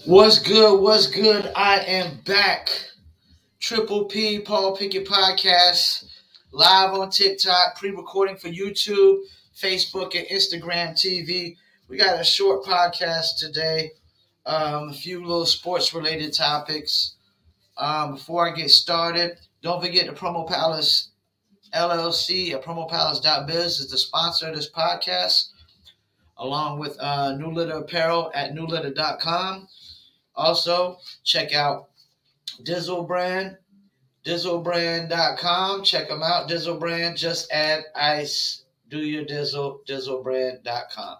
What's good? What's good? I am back. Triple P, Paul Pickett Podcast, live on TikTok, pre-recording for YouTube, Facebook, and Instagram TV. We got a short podcast today, a few little sports-related topics. Before I get started, don't forget the Promo Palace LLC at PromoPalace.biz is the sponsor of this podcast, along with New Litter Apparel at newlitter.com. Also, check out Dizzle Brand, dizzlebrand.com. Check them out. Dizzle Brand, just add ice. Do your Dizzle, dizzlebrand.com.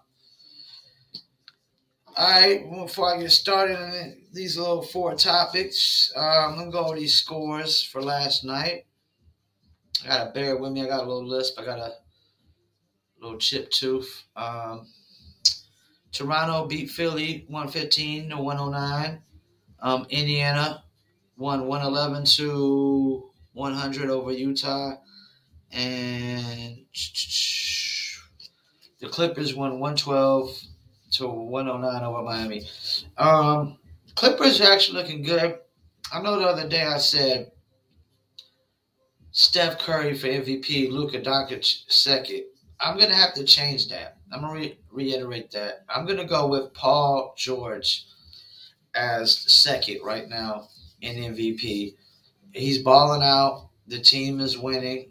All right, before I get started on these little four topics, I'm going to go over these scores for last night. I got to bear with me. I got a little lisp. I got a little chip tooth. Toronto beat Philly 115 to 109. Indiana won 111 to 100 over Utah. And the Clippers won 112 to 109 over Miami. Clippers are actually looking good. I know the other day I said Steph Curry for MVP, Luka Doncic second. I'm going to have to change that. I'm going to reiterate that. I'm going to go with Paul George as second right now in MVP. He's balling out. The team is winning.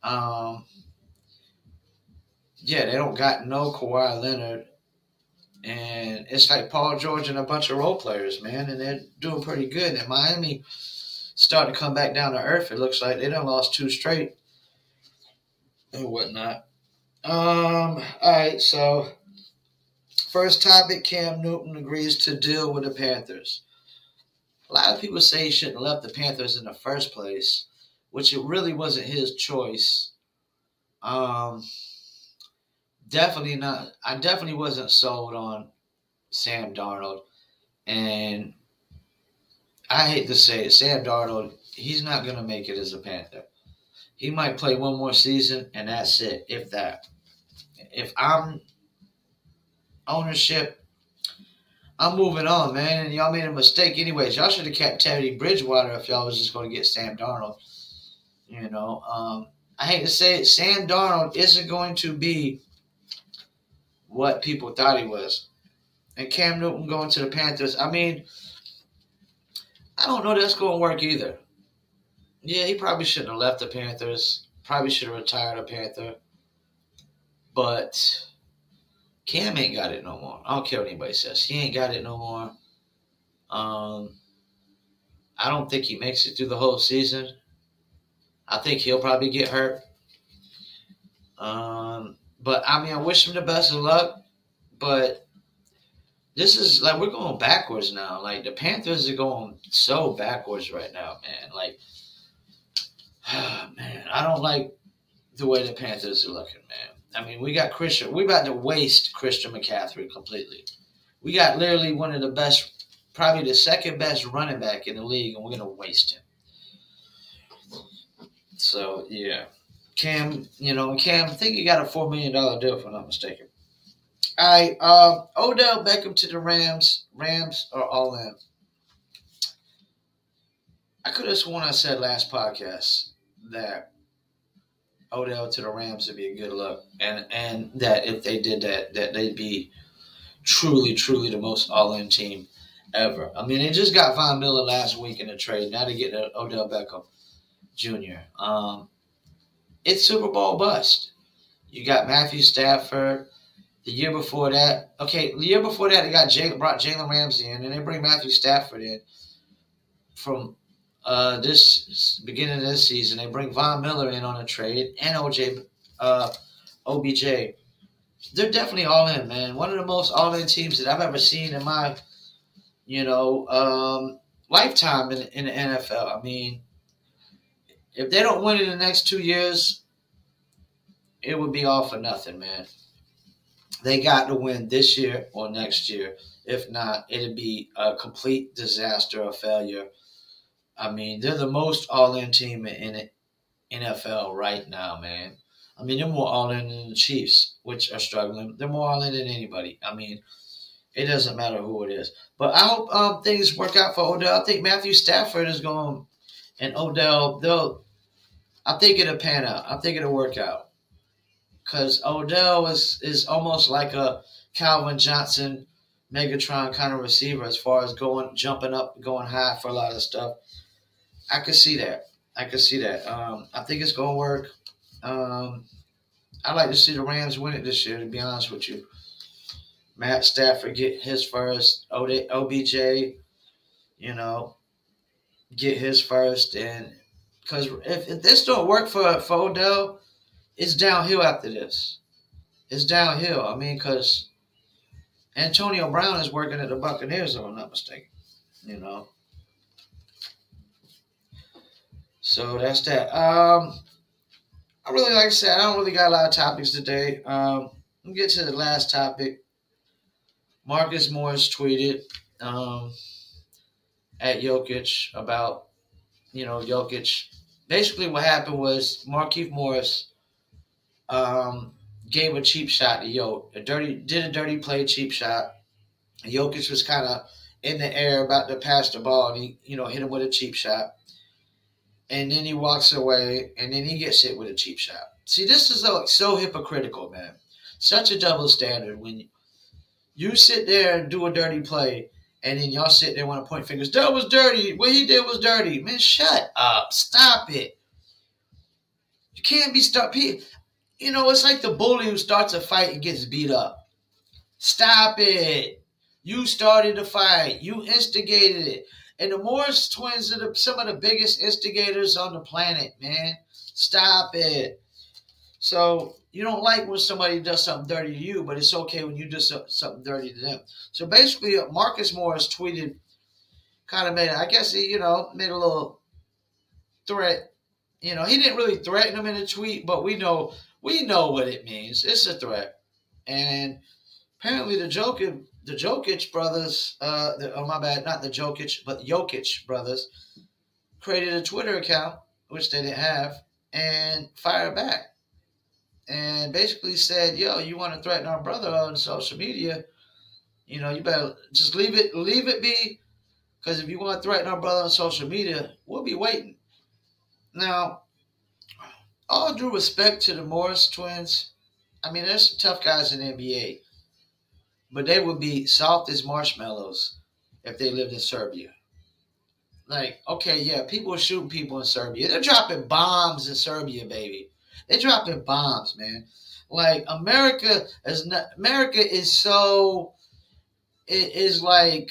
They don't got no Kawhi Leonard. And it's like Paul George and a bunch of role players, man, and they're doing pretty good. And Miami starting to come back down to earth. It looks like they done lost 2 straight and whatnot. All right, so first topic, Cam Newton agrees to deal with the Panthers. A lot of people say he shouldn't have left the Panthers in the first place, which it really wasn't his choice. Definitely not. I definitely wasn't sold on Sam Darnold. And I hate to say it, Sam Darnold, he's not going to make it as a Panther. He might play one more season, and that's it, if that. If I'm ownership, I'm moving on, man. And y'all made a mistake anyways. Y'all should have kept Teddy Bridgewater if y'all was just going to get Sam Darnold. I hate to say it, Sam Darnold isn't going to be what people thought he was. And Cam Newton going to the Panthers, I mean, I don't know that's going to work either. Yeah, he probably shouldn't have left the Panthers. Probably should have retired a Panther. But Cam ain't got it no more. I don't care what anybody says. He ain't got it no more. I don't think he makes it through the whole season. I think he'll probably get hurt. But, I mean, I wish him the best of luck. But this is, like, we're going backwards now. Like, the Panthers are going so backwards right now, man. Like, man, I don't like the way the Panthers are looking, man. I mean, we're about to waste Christian McCaffrey completely. We got literally one of the best, probably the second best running back in the league, and we're going to waste him. So, yeah. Cam, I think he got a $4 million deal, if I'm not mistaken. All right, Odell Beckham to the Rams. Rams are all in. I could have sworn I said last podcast that Odell to the Rams would be a good look, and that if they did that they'd be truly, truly the most all-in team ever. I mean, they just got Von Miller last week in a trade. Now they get Odell Beckham Jr. It's Super Bowl bust. You got Matthew Stafford. The year before that, they brought Jalen Ramsey in, and they bring Matthew Stafford in from this beginning of this season. They bring Von Miller in on a trade and OBJ. They're definitely all in, man. One of the most all in teams that I've ever seen in my, lifetime in the NFL. I mean, if they don't win in the next 2 years, it would be all for nothing, man. They got to win this year or next year. If not, it'd be a complete disaster or failure. I mean, they're the most all-in team in the NFL right now, man. I mean, they're more all-in than the Chiefs, which are struggling. They're more all-in than anybody. I mean, It doesn't matter who it is. But I hope things work out for Odell. I think Matthew Stafford is going, and Odell, I think it'll pan out. I think it'll work out. Because Odell is almost like a Calvin Johnson, Megatron kind of receiver as far as jumping up, going high for a lot of stuff. I could see that. I could see that. I think it's going to work. I'd like to see the Rams win it this year, to be honest with you. Matt Stafford get his first, OBJ, get his first. And because if this don't work for Odell, it's downhill after this. It's downhill. I mean, because Antonio Brown is working at the Buccaneers, if I'm not mistaken. So that's that. Like I said, I don't really got a lot of topics today. Let me get to the last topic. Marcus Morris tweeted at Jokic about, Jokic. Basically, what happened was Markieff Morris gave a cheap shot to Jokic. Did a dirty play, cheap shot. Jokic was kind of in the air about to pass the ball, and he, hit him with a cheap shot. And then he walks away, and then he gets hit with a cheap shot. See, this is so hypocritical, man. Such a double standard when you sit there and do a dirty play, and then y'all sit there and want to point fingers. That was dirty. What he did was dirty. Man, shut up. Stop it. You can't be stuck. It's like the bully who starts a fight and gets beat up. Stop it. You started the fight. You instigated it. And the Morris twins are some of the biggest instigators on the planet, man. Stop it. So you don't like when somebody does something dirty to you, but it's okay when you do something dirty to them. So basically, Marcus Morris tweeted, kind of made a little threat. He didn't really threaten him in a tweet, but we know what it means. It's a threat. And apparently the Jokic brothers, not the Jokic, but Jokic brothers, created a Twitter account, which they didn't have, and fired back. And basically said, yo, you want to threaten our brother on social media, you better just leave it be, because if you want to threaten our brother on social media, we'll be waiting. Now, all due respect to the Morris twins, I mean, there's some tough guys in the NBA, but they would be soft as marshmallows if they lived in Serbia. Like, okay, yeah, people are shooting people in Serbia. They're dropping bombs in Serbia, baby. They're dropping bombs, man. Like, America is like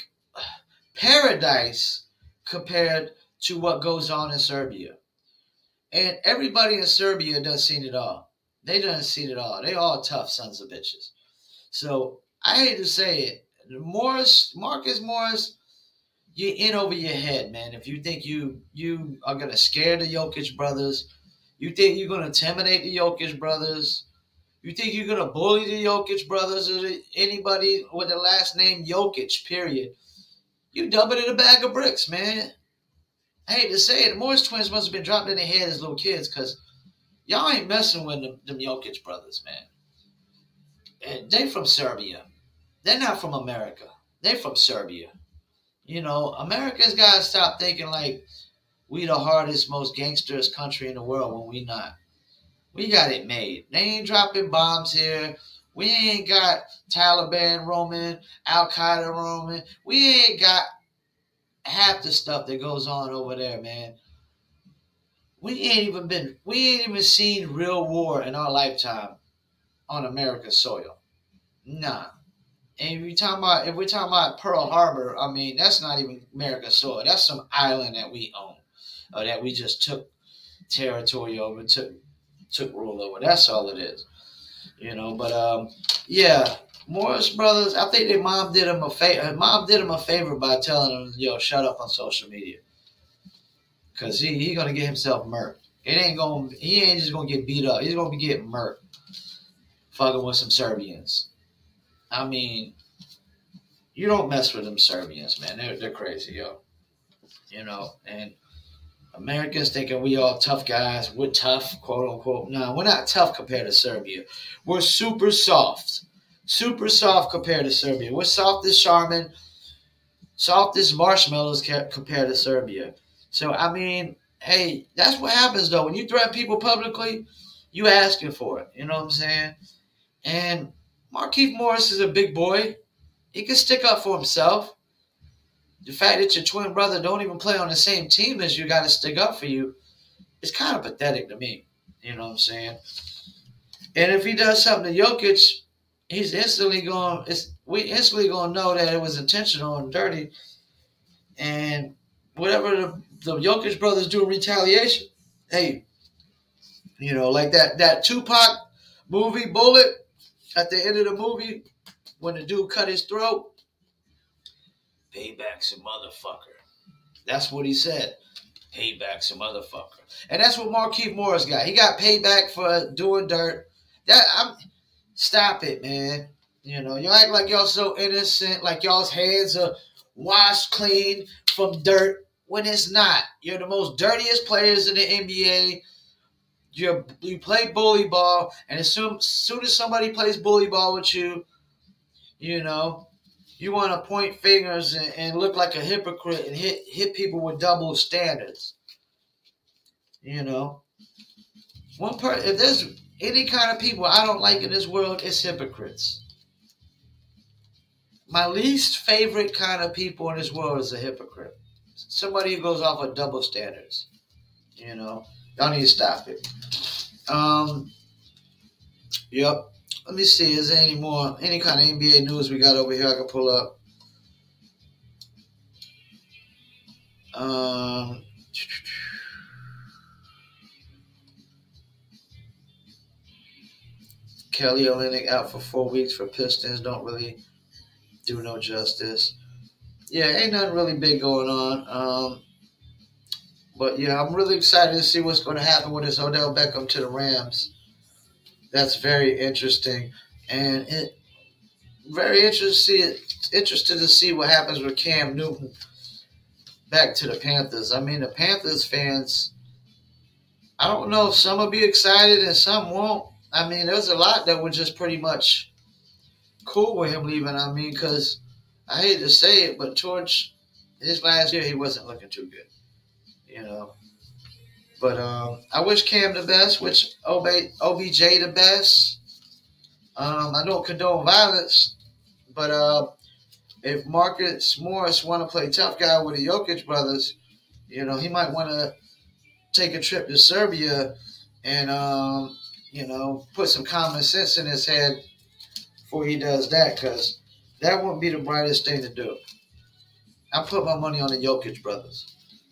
paradise compared to what goes on in Serbia. And everybody in Serbia done seen it all. They done seen it all. They all tough sons of bitches. So I hate to say it. Marcus Morris, you're in over your head, man. If you think you are going to scare the Jokic brothers, you think you're going to intimidate the Jokic brothers, you think you're going to bully the Jokic brothers or anybody with the last name Jokic, period, you dump it in a bag of bricks, man. I hate to say it. The Morris twins must have been dropped in their head as little kids because y'all ain't messing with them Jokic brothers, man. And they from Serbia. They're not from America. They're from Serbia. America's got to stop thinking like we the hardest, most gangsterous country in the world when we not. We got it made. They ain't dropping bombs here. We ain't got Taliban roaming, Al-Qaeda roaming. We ain't got half the stuff that goes on over there, man. We ain't even seen real war in our lifetime on America's soil. Nah. And if we're talking about Pearl Harbor, I mean, that's not even America's soil. That's some island that we own, or that we just took territory over, took rule over. That's all it is, But yeah, Morris brothers. I think their mom did him a favor. Mom did him a favor by telling him, "Yo, shut up on social media," because he gonna get himself murked. He ain't just gonna get beat up. He's gonna be getting murked, fucking with some Serbians. I mean, you don't mess with them Serbians, man. They're crazy, yo. And Americans thinking we all tough guys. We're tough, quote unquote. No, we're not tough compared to Serbia. We're super soft Super soft compared to Serbia. We're soft as Charmin, soft as marshmallows compared to Serbia. So, I mean, hey, that's what happens, though. When you threaten people publicly, you asking for it. You know what I'm saying? And Markieff Morris is a big boy. He can stick up for himself. The fact that your twin brother don't even play on the same team as you got to stick up for you is kind of pathetic to me. You know what I'm saying? And if he does something to Jokic, we instantly gonna know that it was intentional and dirty. And whatever the Jokic brothers do in retaliation, hey, like that Tupac movie Bullet at the end of the movie when the dude cut his throat. Payback's a motherfucker. That's what he said. Payback's a motherfucker. And that's what Markieff Morris got. He got payback for doing dirt. Stop it, man. You act like y'all so innocent, like y'all's hands are washed clean from dirt when it's not. You're the most dirtiest players in the NBA. You play bully ball, and as soon as somebody plays bully ball with you, you want to point fingers and look like a hypocrite and hit people with double standards. If there's any kind of people I don't like in this world, it's hypocrites. My least favorite kind of people in this world is a hypocrite. Somebody who goes off of double standards. Y'all need to stop it. Yep. Let me see. Is there any kind of NBA news we got over here I can pull up? Kelly Olynyk out for 4 weeks for Pistons. Don't really do no justice. Yeah, ain't nothing really big going on. But yeah, I'm really excited to see what's going to happen with this Odell Beckham to the Rams. That's very interesting, and very interested to see what happens with Cam Newton back to the Panthers. I mean, the Panthers fans, I don't know if some will be excited and some won't. I mean, there's a lot that were just pretty much cool with him leaving. I mean, because I hate to say it, but towards his last year, he wasn't looking too good. But I wish Cam the best, wish OBJ the best. I don't condone violence, but if Marcus Morris want to play tough guy with the Jokic brothers, he might want to take a trip to Serbia and, put some common sense in his head before he does that, because that wouldn't be the brightest thing to do. I put my money on the Jokic brothers.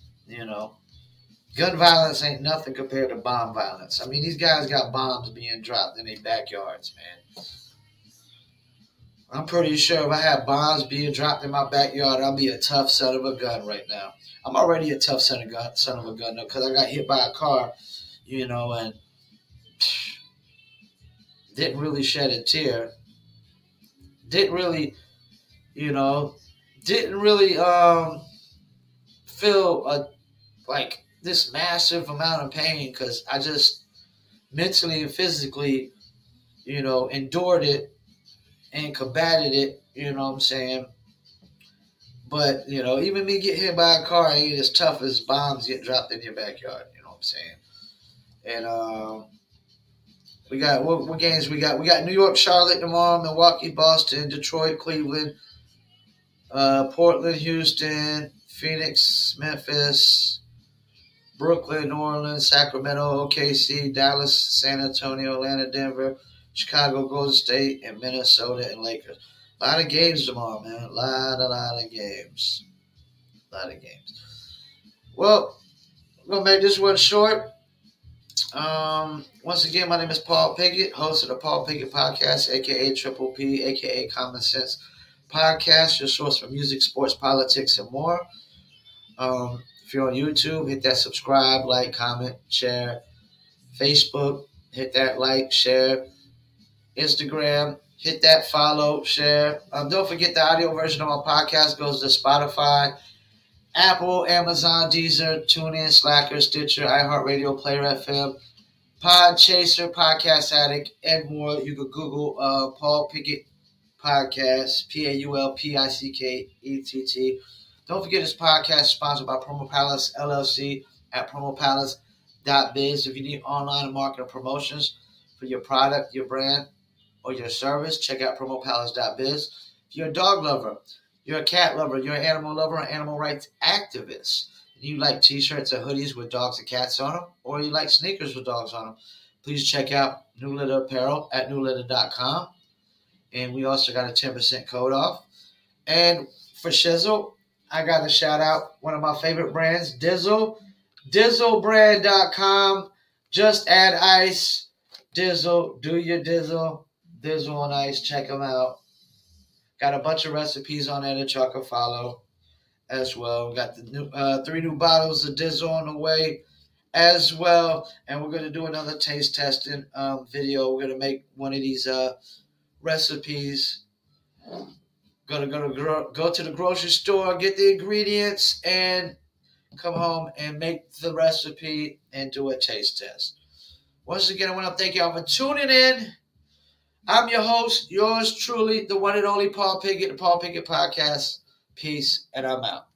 Gun violence ain't nothing compared to bomb violence. I mean, these guys got bombs being dropped in their backyards, man. I'm pretty sure if I had bombs being dropped in my backyard, I'd be a tough son of a gun right now. I'm already a tough son of a gun, though, because I got hit by a car, and didn't really shed a tear. Didn't really feel like this massive amount of pain, because I just mentally and physically, endured it and combated it, you know what I'm saying? But, even me getting hit by a car ain't as tough as bombs get dropped in your backyard, you know what I'm saying? And we got, what games we got? We got New York, Charlotte tomorrow, Milwaukee, Boston, Detroit, Cleveland, Portland, Houston, Phoenix, Memphis, Brooklyn, New Orleans, Sacramento, OKC, Dallas, San Antonio, Atlanta, Denver, Chicago, Golden State, and Minnesota and Lakers. A lot of games tomorrow, man. A lot of games. Well, we're going to make this one short. Once again, my name is Paul Pickett, host of the Paul Pickett Podcast, a.k.a. Triple P, a.k.a. Common Sense Podcast, your source for music, sports, politics, and more. If you're on YouTube, hit that subscribe, like, comment, share. Facebook, hit that like, share. Instagram, hit that follow, share. Don't forget the audio version of my podcast goes to Spotify, Apple, Amazon, Deezer, TuneIn, Slacker, Stitcher, iHeartRadio, Player FM, Podchaser, Podcast Addict, and more. You could Google Paul Pickett Podcast, PAULPICKETT. Don't forget this podcast is sponsored by Promo Palace LLC at promopalace.biz. If you need online marketing promotions for your product, your brand, or your service, check out promopalace.biz. If you're a dog lover, you're a cat lover, you're an animal lover, an animal rights activist, and you like t-shirts or hoodies with dogs and cats on them, or you like sneakers with dogs on them, please check out New Litter Apparel at newlitter.com. And we also got a 10% code off. And for Shizzle, I got to shout out one of my favorite brands, Dizzle. Dizzlebrand.com. Just add ice. Dizzle. Do your Dizzle. Dizzle on ice. Check them out. Got a bunch of recipes on there that y'all can follow as well. We got the new 3 new bottles of Dizzle on the way as well. And we're going to do another taste testing video. We're going to make one of these recipes. Go to the grocery store, get the ingredients, and come home and make the recipe and do a taste test. Once again, I want to thank y'all for tuning in. I'm your host, yours truly, the one and only Paul Pickett, the Paul Pickett Podcast. Peace, and I'm out.